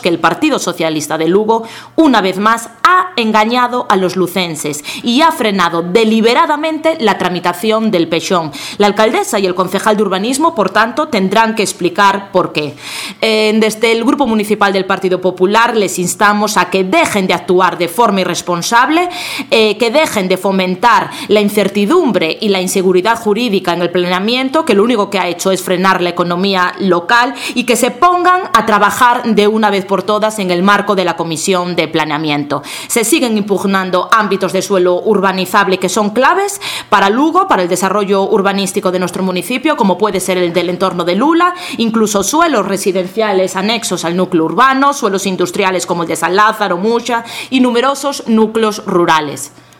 que el Partido Socialista de Lugo, una vez más, ha engañado a los lucenses y ha frenado deliberadamente la tramitación del PEXón. La alcaldesa y el concejal de urbanismo, por tanto, tendrán que explicar por qué. Desde el Grupo Municipal del Partido Popular les instamos a que dejen de actuar de forma irresponsable, que dejen de fomentar la incertidumbre y la inseguridad jurídica en el planeamiento, que lo único que ha hecho es frenar la economía local, y que se pongan a trabajar de una vez por todas en el marco de la Comisión de Planeamiento. Se siguen impugnando ámbitos de suelo urbanizable que son claves para Lugo, para el desarrollo urbanístico de nuestro municipio, como puede ser el del entorno de Lula, incluso suelos residenciales anexos al núcleo urbano, suelos industriales como el de San Lázaro, Muxa y numerosos núcleos rurales.